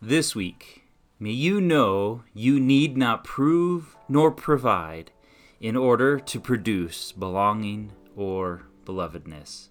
This week, may you know you need not prove nor provide in order to produce belonging or belovedness.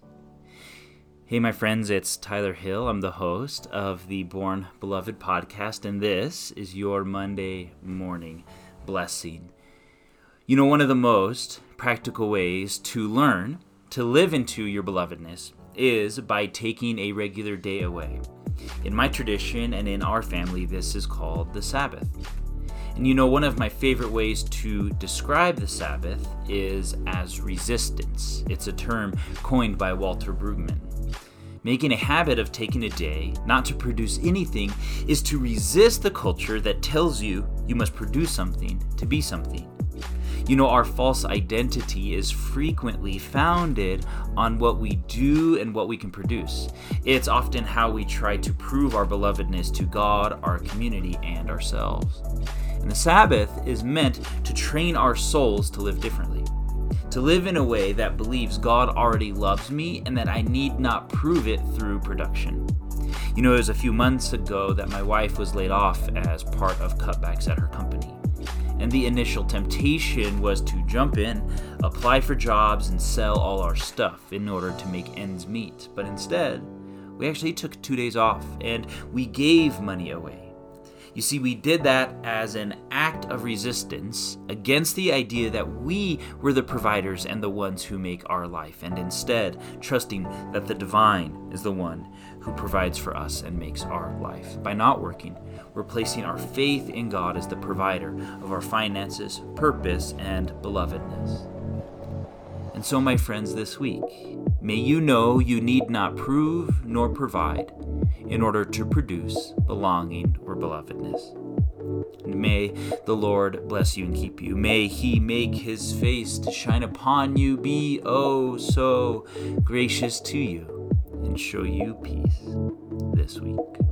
Hey, my friends, it's Tyler Hill. I'm the host of the Born Beloved podcast, and this is your Monday morning blessing. You know, one of the most practical ways to learn to live into your belovedness is by taking a regular day away. In my tradition and in our family, this is called the Sabbath. And you know, one of my favorite ways to describe the Sabbath is as resistance. It's a term coined by Walter Brueggemann. Making a habit of taking a day not to produce anything is to resist the culture that tells you you must produce something to be something. You know, our false identity is frequently founded on what we do and what we can produce. It's often how we try to prove our belovedness to God, our community, and ourselves. And the Sabbath is meant to train our souls to live differently, to live in a way that believes God already loves me and that I need not prove it through production. You know, it was a few months ago that my wife was laid off as part of cutbacks at her company. And the initial temptation was to jump in, apply for jobs, and sell all our stuff in order to make ends meet. But instead, we actually took 2 days off and we gave money away. You see, we did that as an act of resistance against the idea that we were the providers and the ones who make our life, and instead trusting that the divine is the one who provides for us and makes our life. By not working, we're placing our faith in God as the provider of our finances, purpose, and belovedness. And so, my friends, this week, may you know you need not prove nor provide in order to produce belonging or belovedness. And may the Lord bless you and keep you. May He make His face to shine upon you, be oh so gracious to you, and show you peace this week.